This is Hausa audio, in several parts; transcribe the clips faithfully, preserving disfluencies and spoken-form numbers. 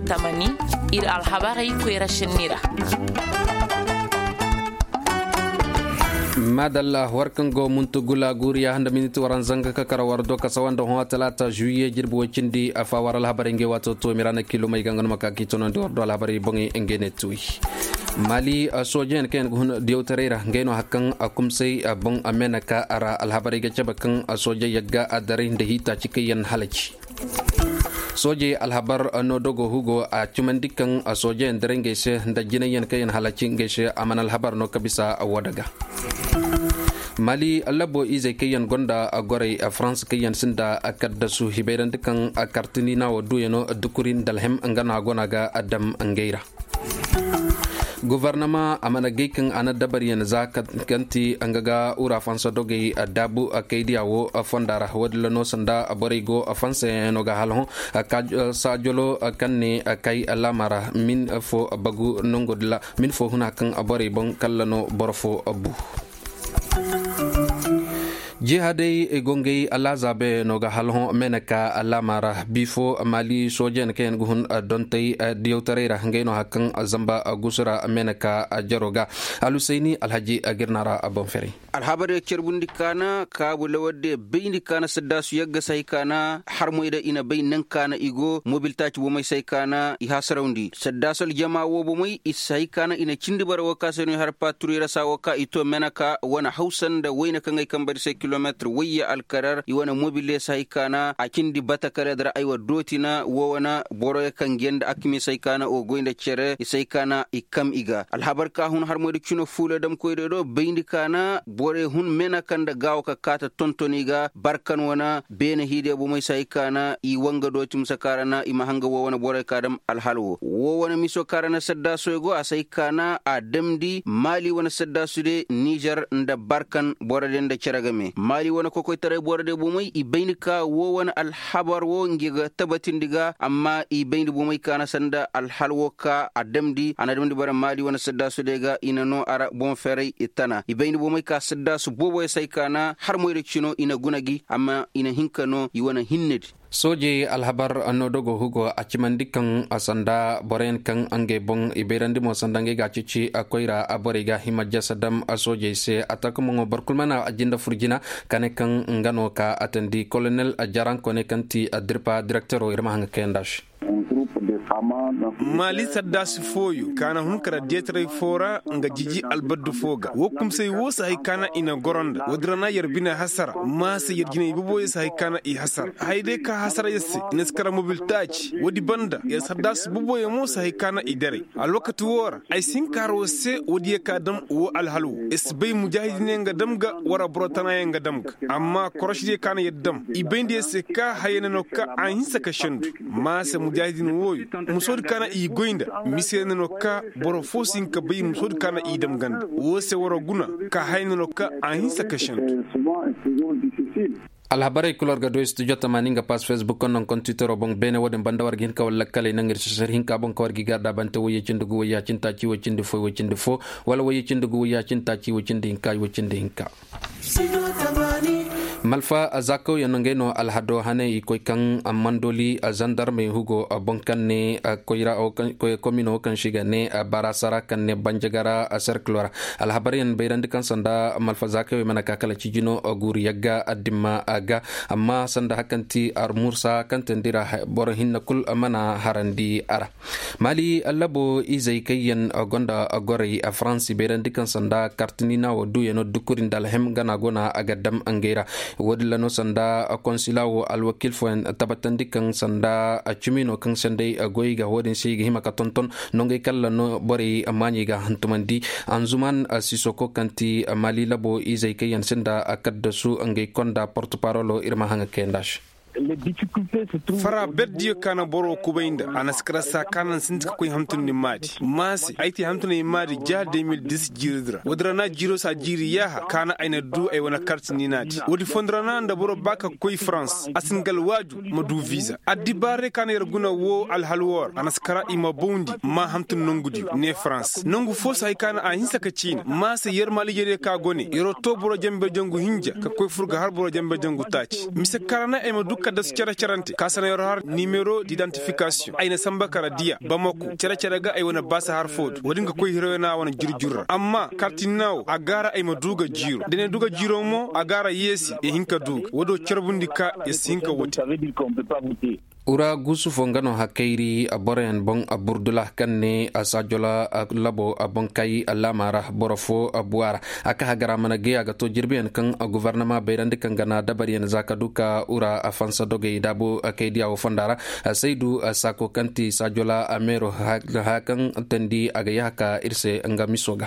tamani ir alhabari kwera shinira. madalla warkango muntugula guriya handa miniti waran zanga ka karawar do kasawanda ho talata juillet jirbu wacindi afa waral habari nge wato to mirana kilo mai gangan makaki tono do do habari bongi engene tui mali sojen ken gun diutarera ngeno hakan akumsai bon amenaka ara alhabari ga cabakan soje yagga adare da hita cikayen halaci soje alhabar no dogo hugo a cumandikan a soje ndaren gaishe da jinayen kayan halacin gaishe aman alhabar no kabisa a wadaga mali alabo izai kayan gonda a gore a france kayan sinda a kadda su hibairan dukan a kartini na wadu yano dukurin dalhem an gana gona ga adam angeira gouvernement amana geikan ana dabar yan zakat ganti angaga ura fansa doge dabu akaidiawo fondara wadlano sanda aborigo afanse no ga halho sajolo kanne kai alamara min fo bagu nongodla min fo huna kan abori bon kallano borfo abu jihadai egongei alazabe noga halho menaka alamara bifo mali sojen ken guhun dontei diutarera ngeno hakan zamba gusura menaka jaroga alusaini alhaji agirnara abonferi alhabare cerbundi kana kabula wadde beyndi kana saddasu yagga sai kana harmoida ina beynan kana igo mobiltaci bo mai sai kana i hasarawndi saddasol jama wo bo mai isai kana ina cindi bar waka seno har patrura sa waka ito menaka wana hausan da wayna kan kan bar sai kilometer wayya alkarar i wana mobile sai kana a cindi bata kare dar aywa dotina wo wana boro kan genda akimi sai kana o goinda cere sai kana ikam iga alhabar ka hun harmoida kino fula dam koydo do beyndi kana bore hun mena kanda gaw ka kata tontoniga barkan wana bene hide bo mai sai kana i wanga do tum sakarana i mahanga wo wana bore kadam alhalwo wo wana miso karana sadda soygo a sai kana a damdi mali wana sadda sude niger nda barkan bore den da ceragame mali wana kokoy tare bore de bo mai i bainika wo wana alhabar wo ngiga tabatin diga amma i baindi bo mai kana sanda alhalwo ka a damdi ana damdi bara mali wana sadda sude ga inano ara bon fere itana i baindi bo mai ka sadda su bobo sai kana har moyre chino ina gunagi amma ina hinkano yiwana hinnedi soje alhabar anno dogo hugo a cimandikan asanda boren kan ange bon iberandi mo sandange gacici akoira aboriga himajja sadam a soje se atakumo barkulmana ajinda furjina kane kan ngano ka atandi colonel ajaran kone kanti adirpa directeur irma hanga kendash mali saddas foyu kana hun kara detre fora nga jiji albaddu foga wokum sey wosa hay kana ina goronda wodrana yerbina hasara ma se yergina ibubo yesa hay kana i hasara hayde ka hasara yesse neskara mobil touch wodi banda ya saddas bubo ya musa hay kana i dare a lokati wora ay sinkaro se wodi ka dam wo alhalu isbay mujahidine nga damga wara brotana nga damga amma koroshide kana yeddam ibende se ka hayena no ka an saka shandu ma se mujahidine woyu musod kana i goinda misene no ka boro fosin ka bay musod kana i dam ganda wo se woro guna ka hayna no ka an saka shandu alhabare kulor ga do studio tamaninga pas facebook kon kon twitter bon bene woden banda war gin ka wala kale nangir sir hin ka bon ko war gi garda bante woye cindugo woya cinta ci wo cindi fo wo cindi fo wala woye cindugo woya cinta ci wo cindi hinka wo cindi hinka malfa azako yanongeno alhado hane ikoy kan amandoli azandarme hugo bonkanne koira o komino kan shigane barasara kan ne banjagara circular alhabarian bayrandi kan sanda malfa zako manaka kala cijino guri yagga adima aga amma sanda hakanti armursa kan tendira bor hinna kul mana harandi ara mali allabo izay kayen gonda agori a france bayrandi kan sanda kartinina wodu yeno dukurin dalhem gana gona agadam angera wadlano sanda konsila wo alwakil fuen tabatandi kan sanda chimino kan sandai goiga wodin sigi himaka tonton nonge kala no bori amani ga hantumandi anzuman sisoko kanti mali labo izai kayan sanda akadda su ange konda portparolo irma hanga kendash fara beddiyo kana boro kubainda anaskara sa kana sintika koy hamtun ni madi masi aiti hamtun ni madi ja deux mille dix jiridra wodrana jiro sa jiri yaha kana aina du ay wana carte ni nati wodi fondrana nda boro baka koy france asingal waju madu visa adibare kana yerguna wo al halwor anaskara ima bondi ma hamtun nongudi ne france nongu fosa ay kana a hinsa ka china masi yer mali jere ka goni yero to boro jambe jangu hinja ka koy furga har boro jambe jangu tachi mise karana ay madu kada su cara carante ka sana yor har numero d'identification ayna samba kara dia bamako cara cara ga ay wona basa har fod wadinga koy hirona wona jurjurra amma kartinaw agara ay maduga jiro dene duga jiro mo agara yesi e hinka duga wodo cerbundi ka e sinka woti ura gusu fongano hakeiri aboren bon aburdullah kanne asajola labo abonkai alamara borofo abuara aka hagara manage aga to jirbian kan gouvernement beyrande kan gana dabarian zakaduka ura afansa doge dabo akedi aw fondara saidu sako kanti sajola amero hakan tendi aga yaka irse ngamisoga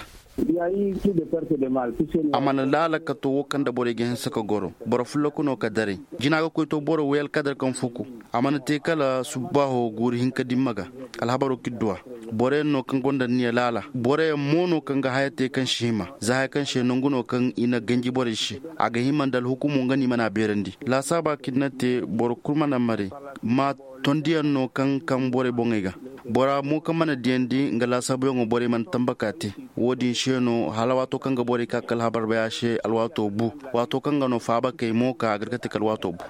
amana lala ka to kan da bore gen saka goro boro fulo kuno ka dare jina ga ko to boro wel kadar kan fuku amana te kala subaho guri hin ka dimmaga alhabaro kidwa bore no kan gonda ni lala bore mono kan ga hayate kan shima za ha kan she nonguno kan ina ganji bore shi aga himan dal hukumu ngani mana berandi la saba kinnate boro kurmana mare ma tondiyan no kan kan bore bongega bora mu kan mana diendi ngala sabu ngo bore man tambakati wodi sheno halawato kan ga bore kakal habar baya she alwato bu wato kan ga no faba kay mo ka agarkate kalwato bu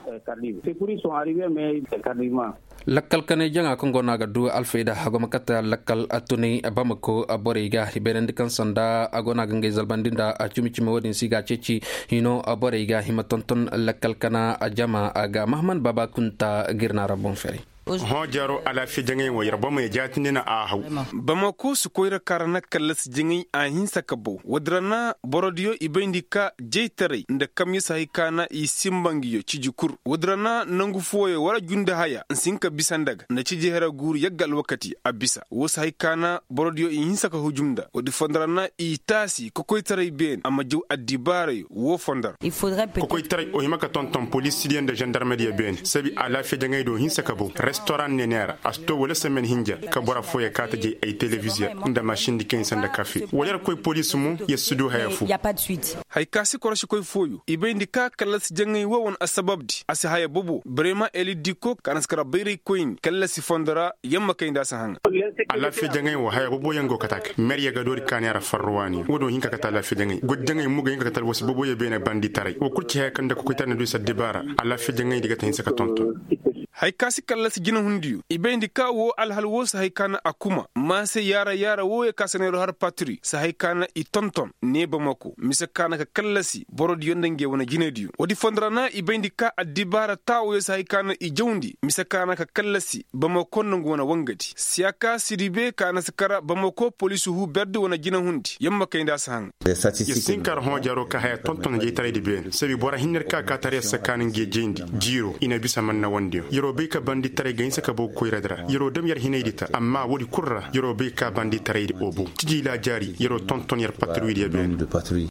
lakkal kane janga ko ngona ga du alfeda hagoma kata lakkal atuni bamako aboriga hiberende kan sanda agona ga ngezal bandinda chumi chumi wodin siga ceci hino aboriga himatonton lakkal kana ajama aga mahman baba kunta girna rabon feri ho jaro ala fi jangai wo yarba mai jatini na a hau bamako su koira karana kallas jingai a hinsa kabo wadrana borodiyo ibendika jeitare nda kamisa hikana i simbangiyo cijukur wadrana nangu foyo wala junda haya nsinka bisandaga na cije hera guru yagal wakati abisa wosa hikana borodiyo i hinsa ka hujumda wadi fondrana i tasi kokoitare ben amajo adibare wo fondar kokoitare o himaka tonton police lien de gendarmerie ben sabi ala fi jangai do hinsa kabo restaurant nenera asto wala semen hinja ka bora foya kata je ay television nda machine di ken sanda café wala koy police mu yesudo hayafu y a pas de suite hay kasi koroshi koy foyu ibendi ka kallas jangay wawon asbabdi asi haya bobo brema eli diko kanaskara bayri koyin kallas fondara yamma kay nda sahanga ala fi jangay wa haya bobo yango katak meriya ga dori kanera farwani wodo hinka kata la fi jangay god jangay mu ga hinka kata wasi bobo ye bena bandi taray o kurti hay kanda ko kitana do sa debara ala fi jangay diga tan saka tonton hay kasi kallas jina hundiyo ibendi ka wo alhal wo sa haykana akuma ma se yara yara wo e kasanero har patri sa haykana i tonton ne bamako misa kana ka kallasi borod yondange wona jinediyo wodi fondrana ibendi ka adibara tawo sa haykana i jawndi misa kana ka kallasi bamako nango wona wangati siaka sidibe kana sakara bamako police hu berde wona jina hundi yamma kayda sahang yesinkar ho jaro ka hay tonton je tare dibe sabi bora hinner ka ka tare sakanin ge jendi jiro ina bisa manna wonde yorobe ka bandi tare gainsa ka bo koiradra yoro dam yar hinedita amma wodi kurra yorobe ka bandi tare di obo tiji la jari yoro tonton yar patrouille ya ben de patrouille.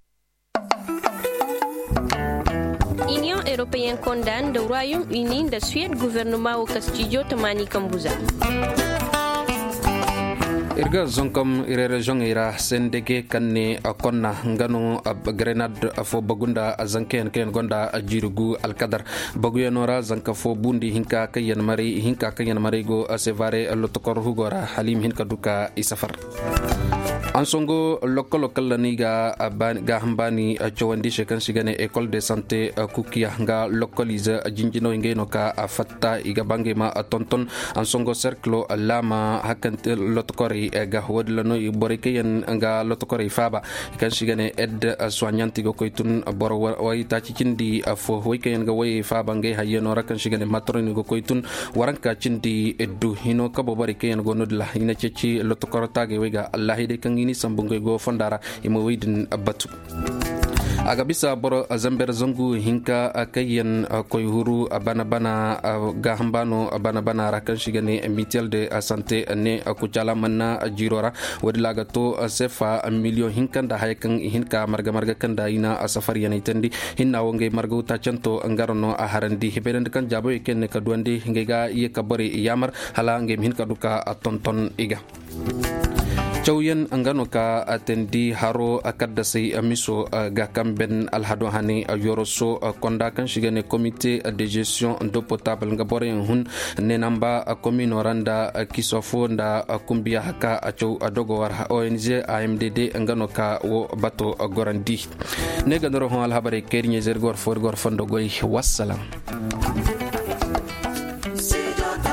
Union européenne condamne le Royaume-Uni de Suède gouvernement au Castillo Tamani Kambuza. irga zonkom irere jongira sendege kanne akonna ngano ab grenade afo bagunda azanken ken gonda ajirugu alkadar baguyenora zanka fo bundi hinka kayen mari hinka kayen mari go asevare lotokor hugora halim hinka duka isafar ansongo lokolo kalaniga ga hambani chawandi shekan sigane école de santé kukia nga localize jinjino ngeno ka fatta iga bangema tonton ansongo cercle lama hakante lotokori ga hodlano borikeyen nga lotokori faba kan sigane ed soignanti go koytun bor way ta cindi fo hoyken ga way faba nge hayeno rakan sigane matroni go koytun waranka cindi eddu hino kabo borikeyen go nodla ina ceci lotokorta ge wega allah hide kan ini sambungo go fondara imo widin abatu aga bisa boro zamber zangu hinka akayen koy huru abana bana gahambano abana bana rakan shigane mitel de santé ne akucala manna jirora wadlaga to sefa million hinka da haykan hinka marga marga kanda ina safari yana tandi hinna wonge marga uta canto ngarono a harandi hebeden kan jabo ken ka duande ngega ye kabore yamar hala ngem hinka duka tonton iga Chauyan angano ka atendi haro akadda say amiso ga kamben alhado hani yoroso konda kan shigane comité de gestion d'eau potable nga bore hun nenamba commune randa kisofo nda kumbia haka acho adogo war O N G A M D D angano ka wo bato gorandi ne gandoro hon alhabare kernye zergor for gor fondo goy wassalam. Studio